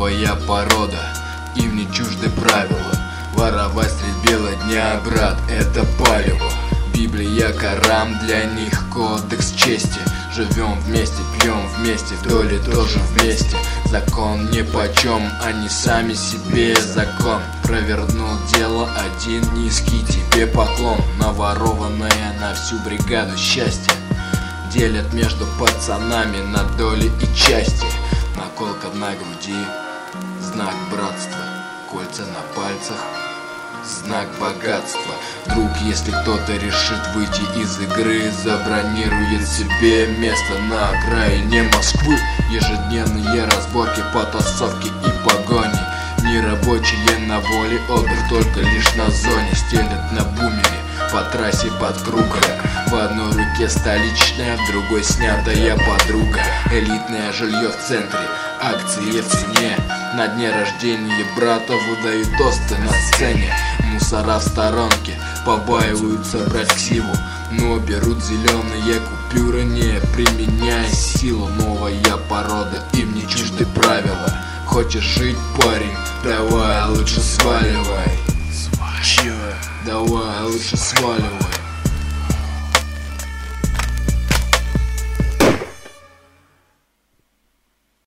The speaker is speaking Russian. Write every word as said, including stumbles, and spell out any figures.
Новая порода, им не чужды правила. Воровать средь бела дня, брат, это палево. Библия, Коран, для них кодекс чести. Живем вместе, пьем вместе, в доле тоже вместе. Закон нипочем, они сами себе закон. Провернул дело один, низкий тебе поклон. Наворованное на всю бригаду счастье делят между пацанами на доли и части. Наколка на груди, знак братства, кольца на пальцах, знак богатства. Друг, если кто-то решит выйти из игры, забронирует себе место на окраине Москвы. Ежедневные разборки, потасовки и погони. Нерабочие на воле, отдых только лишь на зоне. Стелят на бумере по трассе под кругом. В одной руке столичная, в другой снятая подруга. Элитное жилье в центре, акции в цене. На дне рождения брата выдают тосты на сцене. Мусора в сторонке побаиваются брать ксиву, но берут зеленые купюры, не применяя силу. Новая порода, им не чужды правила. Хочешь жить, парень, давай лучше сваливай. Давай лучше сваливай.